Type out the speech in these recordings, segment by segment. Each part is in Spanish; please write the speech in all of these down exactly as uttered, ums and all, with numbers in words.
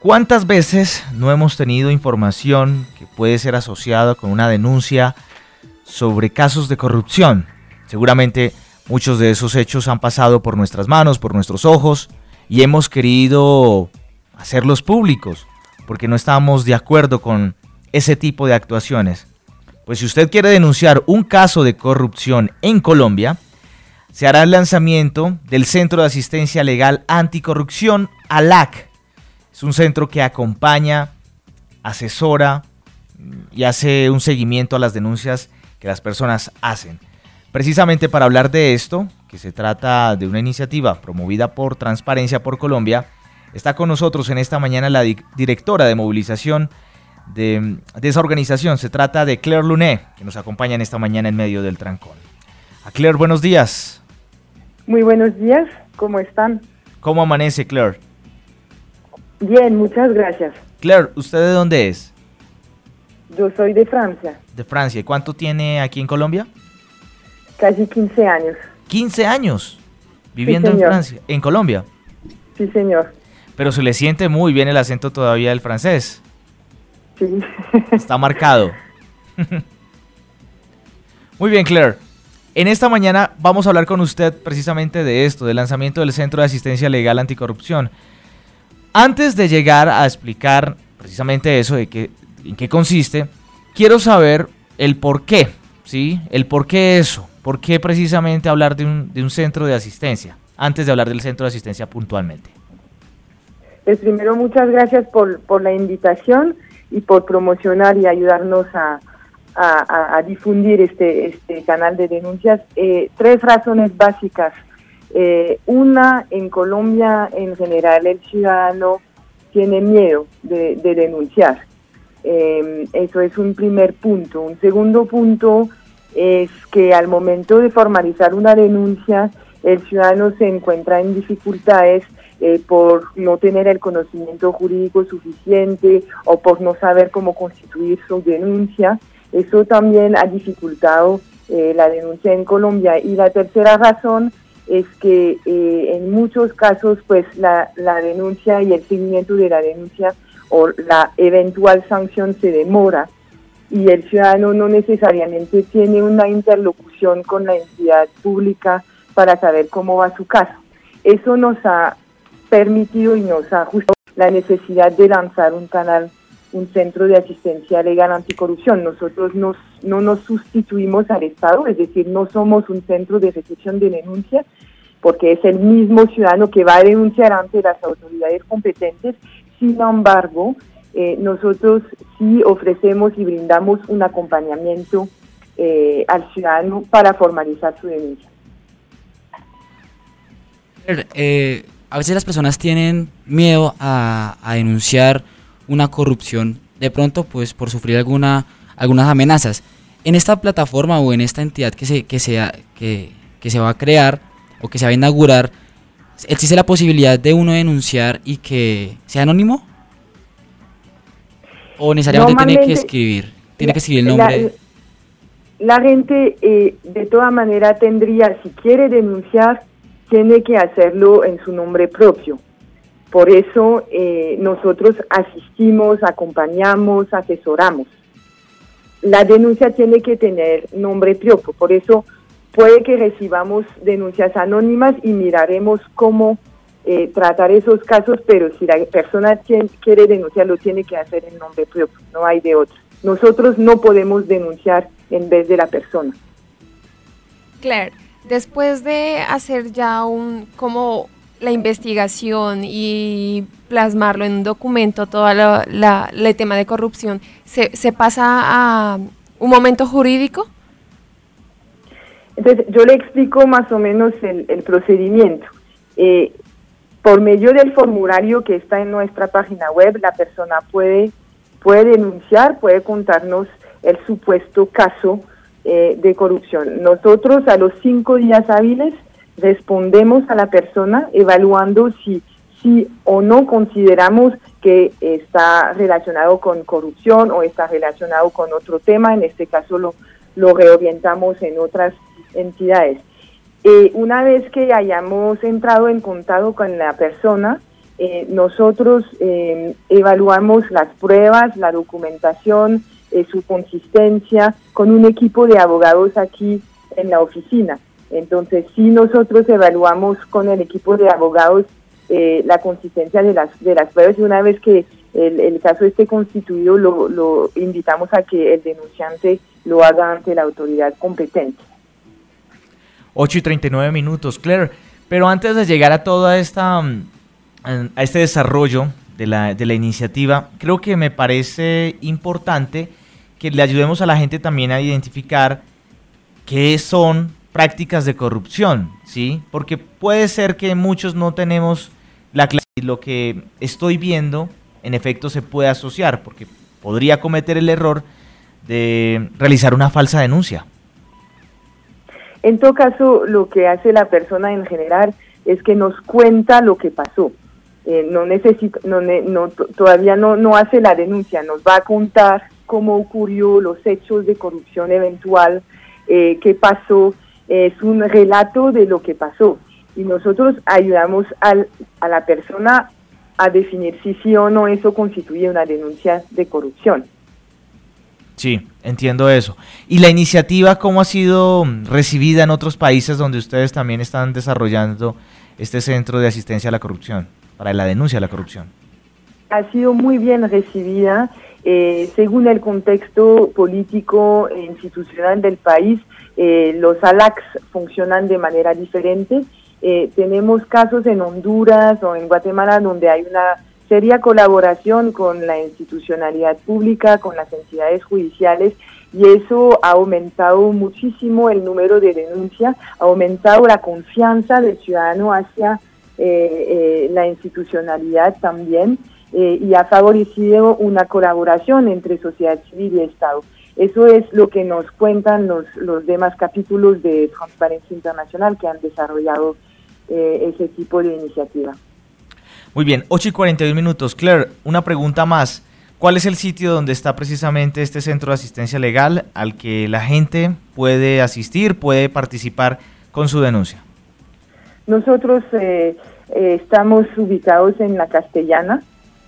¿Cuántas veces no hemos tenido información que puede ser asociada con una denuncia sobre casos de corrupción? Seguramente muchos de esos hechos han pasado por nuestras manos, por nuestros ojos, y hemos querido hacerlos públicos porque no estamos de acuerdo con ese tipo de actuaciones. Pues si usted quiere denunciar un caso de corrupción en Colombia, se hará el lanzamiento del Centro de Asistencia Legal Anticorrupción, A L A C. Es un centro que acompaña, asesora y hace un seguimiento a las denuncias que las personas hacen. Precisamente para hablar de esto, que se trata de una iniciativa promovida por Transparencia por Colombia, está con nosotros en esta mañana la di- directora de movilización de, de esa organización. Se trata de Claire Luné, que nos acompaña en esta mañana en medio del trancón. A Claire, buenos días. Muy buenos días, ¿cómo están? ¿Cómo amanece, Claire? Bien, muchas gracias. Claire, ¿usted de dónde es? Yo soy de Francia, De Francia. ¿Y cuánto tiene aquí en Colombia? casi quince años. quince años viviendo Sí, en señor. Francia, en Colombia. Sí, señor. Pero se le siente muy bien el acento todavía del francés. Sí. Está marcado. Muy bien, Claire. En esta mañana vamos a hablar con usted precisamente de esto, del lanzamiento del Centro de Asistencia Legal Anticorrupción. Antes de llegar a explicar precisamente eso, de qué, en qué consiste, quiero saber el por qué, ¿sí? El por qué eso, por qué precisamente hablar de un, de un centro de asistencia, antes de hablar del centro de asistencia puntualmente. Pues primero, muchas gracias por, por la invitación y por promocionar y ayudarnos a, a, a, a difundir este, este canal de denuncias. Eh, tres razones básicas. Eh, una, en Colombia en general el ciudadano tiene miedo de, de denunciar. Eh, eso es un primer punto. Un segundo punto es que al momento de formalizar una denuncia, el ciudadano se encuentra en dificultades eh, por no tener el conocimiento jurídico suficiente o por no saber cómo constituir su denuncia. Eso también ha dificultado eh, la denuncia en Colombia. Y la tercera razón es que eh, en muchos casos pues la, la denuncia y el seguimiento de la denuncia o la eventual sanción se demora y el ciudadano no necesariamente tiene una interlocución con la entidad pública para saber cómo va su caso. Eso nos ha permitido y nos ha ajustado la necesidad de lanzar un canal, un centro de asistencia legal anticorrupción. Nosotros nos, no nos sustituimos al Estado, es decir, no somos un centro de recepción de denuncia, porque es el mismo ciudadano que va a denunciar ante las autoridades competentes. Sin embargo, eh, nosotros sí ofrecemos y brindamos un acompañamiento eh, al ciudadano para formalizar su denuncia. Eh, a veces las personas tienen miedo a, a denunciar una corrupción, de pronto pues por sufrir alguna algunas amenazas. En esta plataforma o en esta entidad que se que sea que, que se va a crear o que se va a inaugurar, ¿existe la posibilidad de uno denunciar y que sea anónimo? ¿O necesariamente tiene que escribir, tiene que escribir el nombre? La, la gente eh, de toda manera tendría, si quiere denunciar, tiene que hacerlo en su nombre propio. Por eso eh, nosotros asistimos, acompañamos, asesoramos. La denuncia tiene que tener nombre propio, por eso puede que recibamos denuncias anónimas y miraremos cómo eh, tratar esos casos, pero si la persona quiere denunciarlo, tiene que hacer en nombre propio, no hay de otra. Nosotros no podemos denunciar en vez de la persona. Claire, después de hacer ya un como la investigación y plasmarlo en un documento, todo la, la, el tema de corrupción, ¿se, se pasa a un momento jurídico? Entonces, yo le explico más o menos el, el procedimiento. Eh, por medio del formulario que está en nuestra página web, la persona puede, puede denunciar, puede contarnos el supuesto caso eh, de corrupción. Nosotros a los cinco días hábiles respondemos a la persona evaluando si sí o no consideramos que está relacionado con corrupción o está relacionado con otro tema. En este caso lo, lo reorientamos en otras entidades. Eh, una vez que hayamos entrado en contacto con la persona, Eh, nosotros eh, evaluamos las pruebas, la documentación, eh, su consistencia, con un equipo de abogados aquí en la oficina. Entonces, sí, nosotros evaluamos con el equipo de abogados eh, la consistencia de las, de las pruebas, y una vez que el, el caso esté constituido, lo, lo invitamos a que el denunciante lo haga ante la autoridad competente. ocho y treinta y nueve minutos, Claire, pero antes de llegar a toda esta, a este desarrollo de la, de la iniciativa, creo que me parece importante que le ayudemos a la gente también a identificar qué son prácticas de corrupción, ¿sí? Porque puede ser que muchos no tenemos la claridad y lo que estoy viendo en efecto se puede asociar, porque podría cometer el error de realizar una falsa denuncia. En todo caso, lo que hace la persona en general es que nos cuenta lo que pasó. Eh, no necesita, no, no, todavía no, no hace la denuncia, nos va a contar cómo ocurrió, los hechos de corrupción eventual, eh, qué pasó. Es un relato de lo que pasó, y nosotros ayudamos al, a la persona a definir si sí o no eso constituye una denuncia de corrupción. Sí, entiendo eso. ¿Y la iniciativa cómo ha sido recibida en otros países donde ustedes también están desarrollando este centro de asistencia a la corrupción, para la denuncia de la corrupción? Ha sido muy bien recibida, eh, según el contexto político e institucional del país. Eh, los A L A Cs funcionan de manera diferente. Eh, tenemos casos en Honduras o en Guatemala donde hay una seria colaboración con la institucionalidad pública, con las entidades judiciales, y eso ha aumentado muchísimo el número de denuncias, ha aumentado la confianza del ciudadano hacia eh, eh, la institucionalidad también, eh, y ha favorecido una colaboración entre sociedad civil y Estado. Eso es lo que nos cuentan los, los demás capítulos de Transparencia Internacional que han desarrollado eh, ese tipo de iniciativa. Muy bien, ocho y cuarenta y un minutos. Claire, una pregunta más. ¿Cuál es el sitio donde está precisamente este centro de asistencia legal al que la gente puede asistir, puede participar con su denuncia? Nosotros eh, eh, estamos ubicados en La Castellana.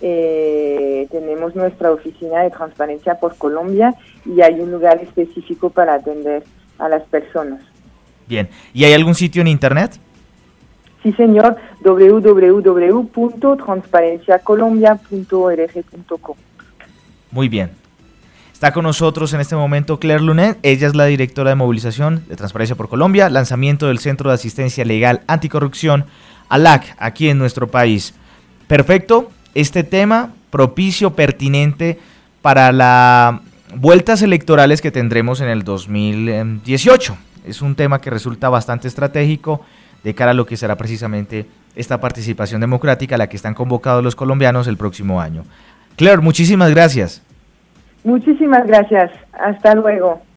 Eh, tenemos nuestra oficina de Transparencia por Colombia y hay un lugar específico para atender a las personas. Bien, ¿y hay algún sitio en internet? Sí, señor, w w w punto transparencia colombia punto org punto co. Muy bien. Está con nosotros en este momento Claire Lunet, ella es la directora de movilización de Transparencia por Colombia, lanzamiento del Centro de Asistencia Legal Anticorrupción, A L A C, aquí en nuestro país. Perfecto. Este tema propicio, pertinente para las vueltas electorales que tendremos en el dos mil dieciocho. Es un tema que resulta bastante estratégico de cara a lo que será precisamente esta participación democrática a la que están convocados los colombianos el próximo año. Claire, muchísimas gracias. Muchísimas gracias. Hasta luego.